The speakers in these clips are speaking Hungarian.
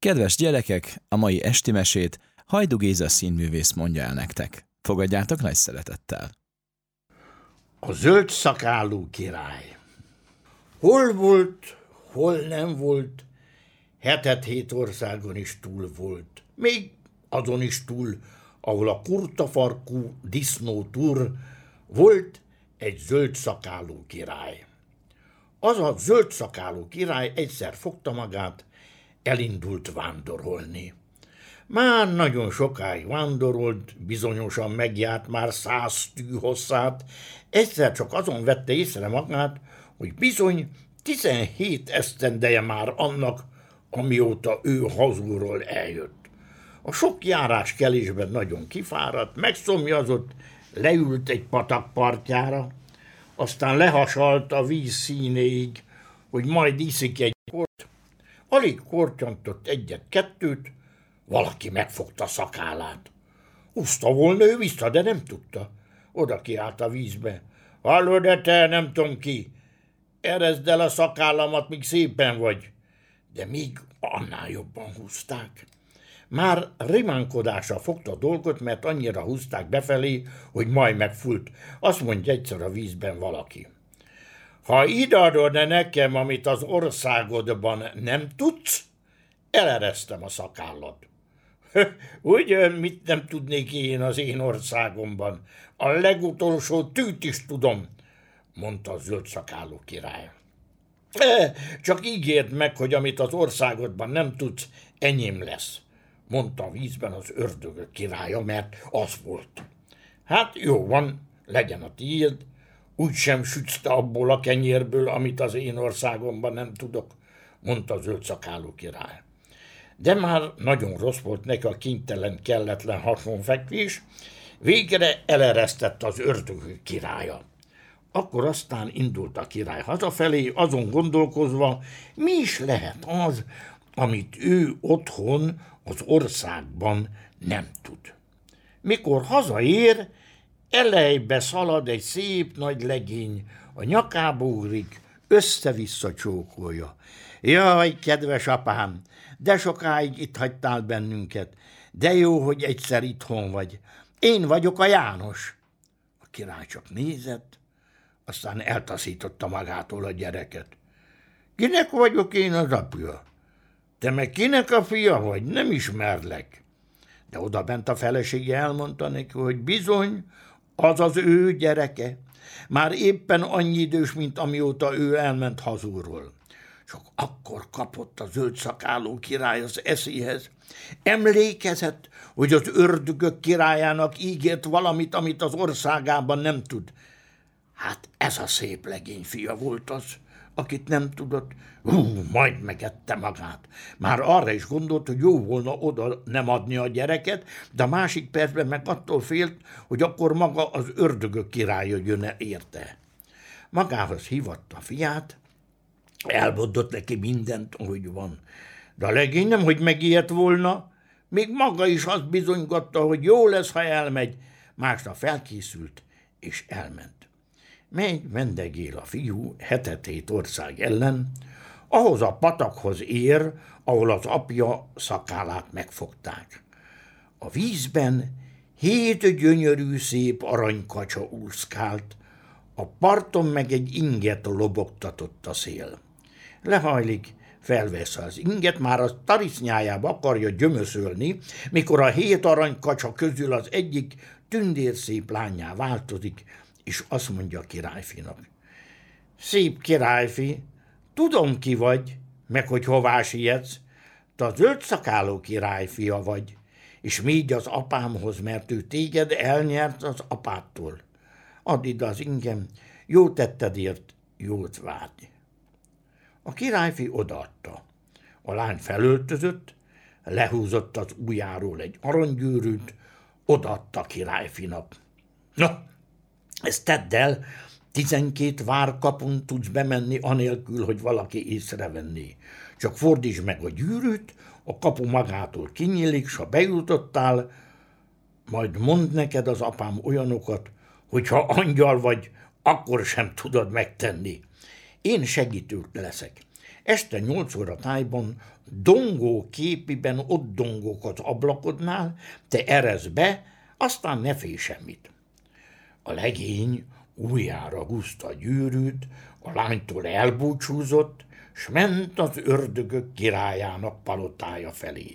Kedves gyerekek, a mai esti mesét Hajdú Géza színművész mondja el nektek. Fogadjátok nagy szeretettel. A zöld szakálú király. Hol volt, hol nem volt, 7 országon is túl volt. Még azon is túl, ahol a kurtafarkú disznó túr, volt egy zöld szakálú király. Az a zöld szakálú király egyszer fogta magát, elindult vándorolni. Már nagyon sokáig vándorolt, bizonyosan megjárt már 100 tű hosszát, egyszer csak azon vette észre magát, hogy bizony 17 esztendeje már annak, amióta ő hazulról eljött. A sok járáskelésben nagyon kifáradt, megszomjazott, leült egy patak partjára, aztán lehasalt a víz színéig, hogy majd iszik egy kort. Alig kortyantott egyet-kettőt, valaki megfogta szakállát. Húzta volna ő vissza, de nem tudta. Oda kiállt a vízbe. Hallod, te, nem tudom ki, ereszd el a szakállamat, míg szépen vagy. De még annál jobban húzták. Már rimánkodásra fogta a dolgot, mert annyira húzták befelé, hogy majd megfult. Azt mondja egyszer a vízben valaki. Ha ideadod nekem, amit az országodban nem tudsz, eleresztem a szakállat. Ugyan mit nem tudnék én az én országomban? A legutolsó tűt is tudom, mondta a zöld szakálú király. Csak ígérd meg, hogy amit az országodban nem tudsz, enyém lesz, mondta a vízben az ördögök királya, mert az volt. Hát jó van, legyen a tiéd, úgysem sütsz te abból a kenyérből, amit az én országomban nem tudok, mondta a zöld szakálú király. De már nagyon rossz volt neki a kénytelen, kelletlen hasonfekvés, végre eleresztett az ördögök királya. Akkor aztán indult a király hazafelé, azon gondolkozva, mi is lehet az, amit ő otthon az országban nem tud. Mikor hazaér, elejbe szalad egy szép nagy legény, a nyakába ugrik, össze-vissza csókolja. Jaj, kedves apám, de sokáig itt hagytál bennünket, de jó, hogy egyszer itthon vagy. Én vagyok a János. A király csak nézett, aztán eltaszította magától a gyereket. Kinek vagyok én az apja? Te meg kinek a fia vagy? Nem ismerlek. De odabent a felesége elmondta neki, hogy bizony, az az ő gyereke. Már éppen annyi idős, mint amióta ő elment hazulról. Csak akkor kapott a zöld szakálú király az eszéhez. Emlékezett, hogy az ördögök királyának ígért valamit, amit az országában nem tud. Hát ez a szép legény fia volt az, akit nem tudott. Majd megette magát. Már arra is gondolt, hogy jó volna oda nem adni a gyereket, de a másik percben meg attól félt, hogy akkor maga az ördögök királya jönne érte. Magához hívatta a fiát, elmondott neki mindent, ahogy van. De a legény nem, hogy megijedt volna, még maga is azt bizonygatta, hogy jó lesz, ha elmegy. Másnap felkészült, és elment. Megy, mendegél a fiú 7 ország ellen, ahhoz a patakhoz ér, ahol az apja szakállát megfogták. A vízben 7 gyönyörű szép aranykacsa úszkált, a parton meg egy inget lobogtatott a szél. Lehajlik, felvesz az inget, már a tarisznyájába akarja gyömöszölni, mikor a 7 aranykacsa közül az egyik tündérszép lánnyá változik, és azt mondja a királyfinak. Szép királyfi, tudom ki vagy, meg hogy hová sietsz, te a zöld szakálú királyfia vagy, és még az apámhoz, mert ő téged elnyert az apától. Add ide az ingem, jó tettedért, jót várj. A királyfi odaadta. A lány felöltözött, lehúzott az ujjáról egy aranygyűrűt, odaadta a királyfinak. Na, ezt tedd el, 12 várkapun tudsz bemenni anélkül, hogy valaki észrevenné. Csak fordítsd meg a gyűrűt, a kapu magától kinyílik, s ha bejutottál, majd mond neked az apám olyanokat, hogy ha angyal vagy, akkor sem tudod megtenni. Én segítők leszek. Este 8 óra tájban Dongó képiben ott dongok az ablakodnál, te eresz be, aztán ne félj semmit. A legény ujjára húzta a gyűrűt, a lánytól elbúcsúzott, s ment az ördögök királyának palotája felé.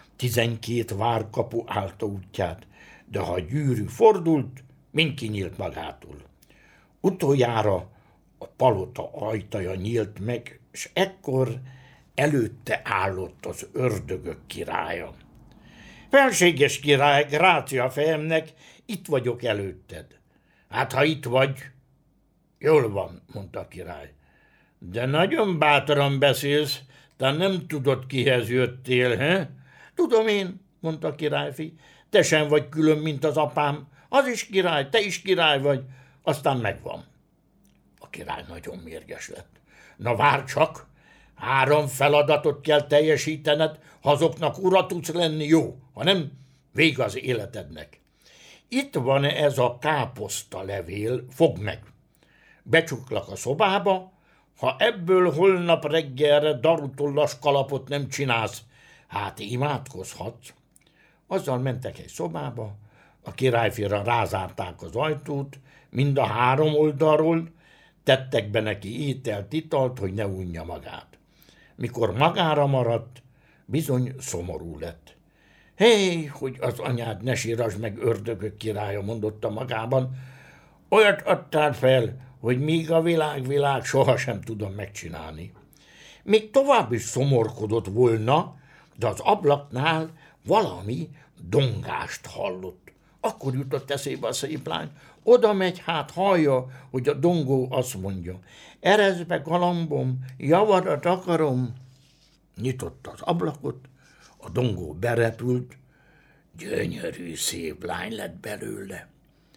12 várkapu állta útját, de ha a gyűrű fordult, mind kinyílt magától. Utoljára a palota ajtaja nyílt meg, s ekkor előtte állott az ördögök királya. Felséges király, grácia fejemnek, itt vagyok előtted. Hát, ha itt vagy, jól van, mondta a király. De nagyon bátran beszélsz, te nem tudod, kihez jöttél, he? Tudom én, mondta a királyfi, te sem vagy külön, mint az apám. Az is király, te is király vagy, aztán megvan. A király nagyon mérges lett. Na várj csak, 3 feladatot kell teljesítened, ha azoknak ura tudsz lenni, jó, ha nem, vég az életednek. Itt van ez a káposzta levél, fogd meg. Becsuklak a szobába, ha ebből holnap reggelre darutollas kalapot nem csinálsz, hát imádkozhatsz. Azzal mentek egy szobába, a királyfira rázárták az ajtót, mind a 3 oldalról, tettek be neki ételt, italt, hogy ne unja magát. Mikor magára maradt, bizony szomorú lett. Hé, hogy az anyád ne sírasd meg, ördögök királya, mondotta magában, olyat adtál fel, hogy még a világ sohasem tudom megcsinálni. Még tovább is szomorkodott volna, de az ablaknál valami dongást hallott. Akkor jutott eszébe a szép lány. Oda megy, hát hallja, hogy a dongó azt mondja, erezd be, galambom, javadat akarom. Nyitotta az ablakot, a dongó berepült, gyönyörű szép lány lett belőle.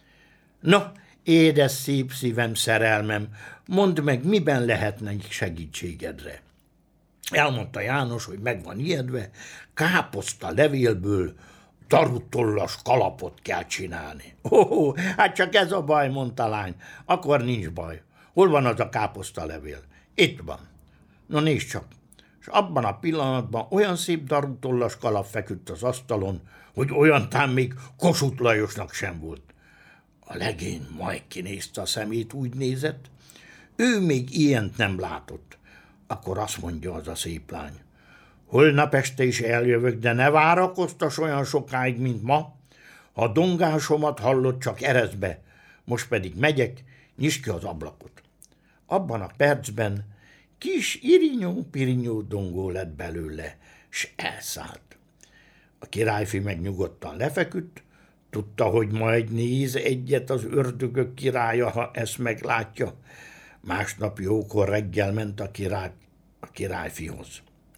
No, édes szép szívem, szerelmem, mondd meg, miben lehetnek segítségedre. Elmondta János, hogy meg van ijedve, káposzta levélből darutollas kalapot kell csinálni. Hát csak ez a baj, mondta a lány. Akkor nincs baj. Hol van az a káposzta levél? Itt van. No nézd csak. És abban a pillanatban olyan szép darutollas kalap feküdt az asztalon, hogy olyantán még Kossuth Lajosnak sem volt. A legény majd kinézte a szemét, úgy nézett. Ő még ilyent nem látott. Akkor azt mondja az a szép lány. Holnap este is eljövök, de ne várakoztas olyan sokáig, mint ma. Ha a dongásomat hallod, csak erezd be. Most pedig megyek, nyisd ki az ablakot. Abban a percben kis irinyó-pirinyó dongó lett belőle, s elszállt. A királyfi meg nyugodtan lefeküdt, tudta, hogy majd néz egyet az ördögök királya, ha ezt meglátja. Másnap jókor reggel ment a királyfihoz.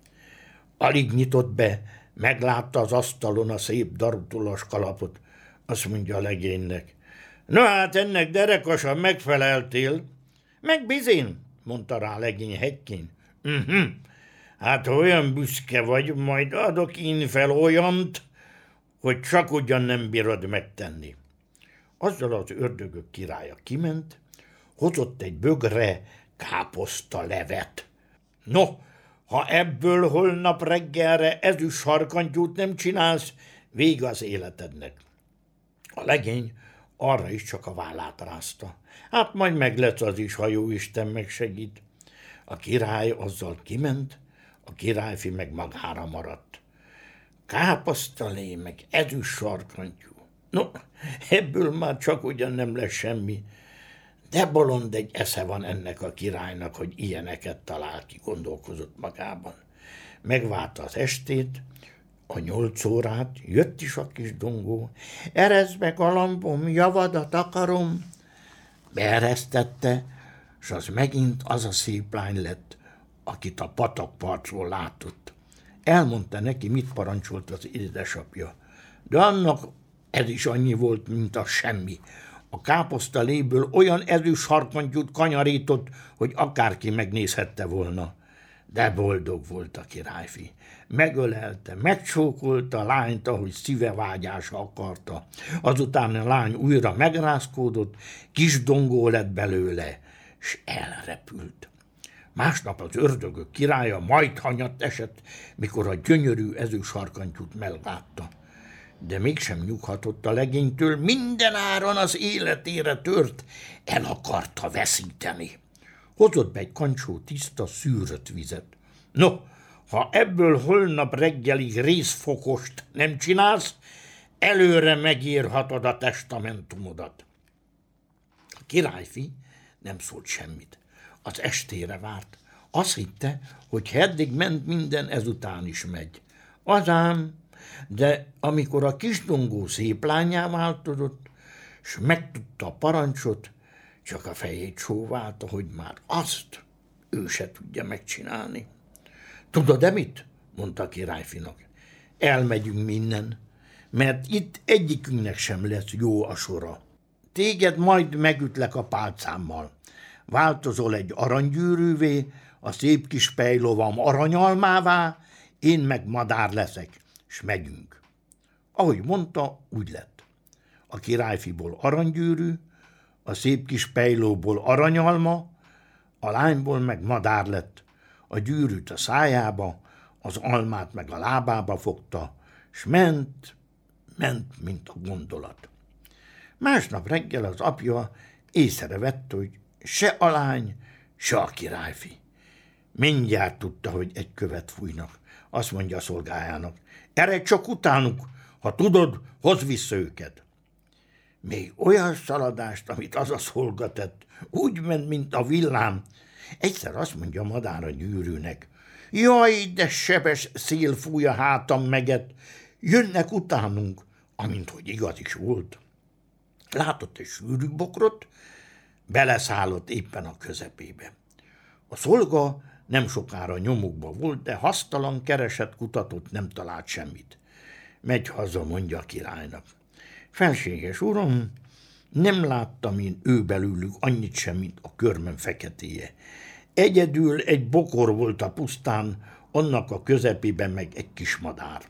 Alig nyitott be, meglátta az asztalon a szép darutollas kalapot. Azt mondja a legénynek, no hát ennek derekasan megfeleltél. Meg bizony, mondta rá a legény hegykén. Hát olyan büszke vagy, majd adok én fel olyant, hogy csak ugyan nem bírod megtenni. Azzal az ördögök királya kiment, hozott egy bögre káposzta levet. No, ha ebből holnap reggelre ezüst sarkantyút nem csinálsz, vége az életednek. A legény arra is csak a vállát rázta. Hát majd meg lesz az is, ha jó Isten megsegít. A király azzal kiment, a királyfi meg magára maradt. Káposztalé, meg ezüst sarkantyú. No, ebből már csak ugyan nem lesz semmi. De bolond egy esze van ennek a királynak, hogy ilyeneket talál ki, gondolkozott magában. Megvárta az estét, a 8 órát, jött is a kis dongó. Erezd be, galambom, javadat akarom. Beeresztette, s az megint az a szép lány lett, akit a patakpartról látott. Elmondta neki, mit parancsolt az édesapja. De annak ez is annyi volt, mint a semmi. A káposzta léből olyan ezüst sarkantyút kanyarított, hogy akárki megnézhette volna. De boldog volt a királyfi. Megölelte, megcsókolta a lányt, ahogy szíve vágyása akarta. Azután a lány újra megrázkódott, kis dongó lett belőle, s elrepült. Másnap az ördögök királya majd hanyatt esett, mikor a gyönyörű ezősarkantyút meglátta. De mégsem nyughatott a legénytől, minden áron az életére tört, el akarta veszíteni. Hozott be egy kancsó tiszta, szűrött vizet. No, ha ebből holnap reggelig részfokost nem csinálsz, előre megírhatod a testamentumodat. A királyfi nem szólt semmit. Az estére várt. Azt hitte, hogy eddig ment minden, ezután is megy. Azám, de amikor a kisdongó szép lányá változott, s megtudta a parancsot, csak a fejét csóválta, hogy már azt ő se tudja megcsinálni. Tudod-e mit? Mondta a királyfinak. Elmegyünk minden, mert itt egyikünknek sem lesz jó a sora. Téged majd megütlek a pálcámmal. Változol egy aranygyűrűvé, a szép kis pejlovam aranyalmává, én meg madár leszek, s megyünk. Ahogy mondta, úgy lett. A királyfiból aranygyűrű, a szép kis pejlóból aranyalma, a lányból meg madár lett, a gyűrűt a szájába, az almát meg a lábába fogta, s ment, mint a gondolat. Másnap reggel az apja észrevette, hogy se a lány, se a királyfi. Mindjárt tudta, hogy egy követ fújnak. Azt mondja a szolgájának, eredj csak utánuk, ha tudod, hozd vissza őket. Még olyan szaladást, amit az a szolga tett, úgy ment, mint a villám. Egyszer azt mondja a madár a gyűrűnek, jaj, de sebes szél fúj a hátam meget, jönnek utánunk, amint hogy igaz is volt. Látott egy sűrű bokrot, beleszállott éppen a közepébe. A szolga nem sokára nyomukba volt, de hasztalan keresett, kutatott, nem talált semmit. Megy haza, mondja a királynak. Felséges uram, nem láttam én ő belőlük annyit sem, mint a körmem feketéje. Egyedül egy bokor volt a pusztán, annak a közepében meg egy kis madár.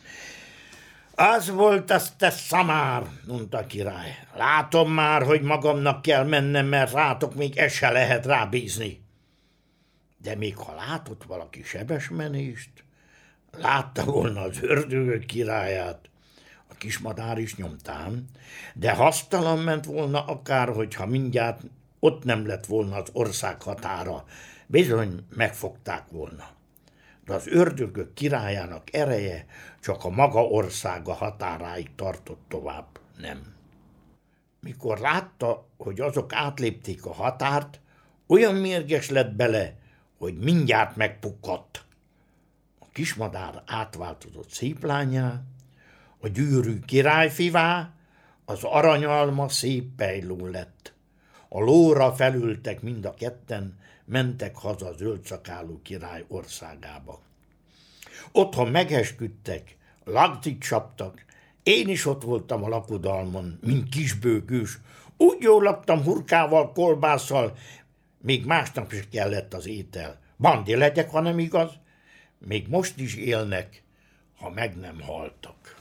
Az volt az, te szamár, mondta a király. Látom már, hogy magamnak kell mennem, mert rátok még ez se lehet rábízni. De még ha látott valaki sebesmenést, látta volna az ördögök királyát, a kismadár is nyomtán, de hasztalan ment volna akár, hogyha mindjárt ott nem lett volna az ország határa, bizony megfogták volna. De az ördögök királyának ereje csak a maga országa határáig tartott, tovább nem. Mikor látta, hogy azok átlépték a határt, olyan mérges lett bele, hogy mindjárt megpukkadt. A kismadár átváltozott szép lányá, a gyűrű királyfivá, az aranyalma szép pejló lett. A lóra felültek mind a ketten, mentek haza a zöldszakálú király országába. Otthon megesküdtek, lagzit csaptak, én is ott voltam a lakodalmon, mint kisbőgős, úgy jól laktam hurkával, kolbásszal, még másnap is kellett az étel. Bandi legyek, ha nem igaz, még most is élnek, ha meg nem haltak.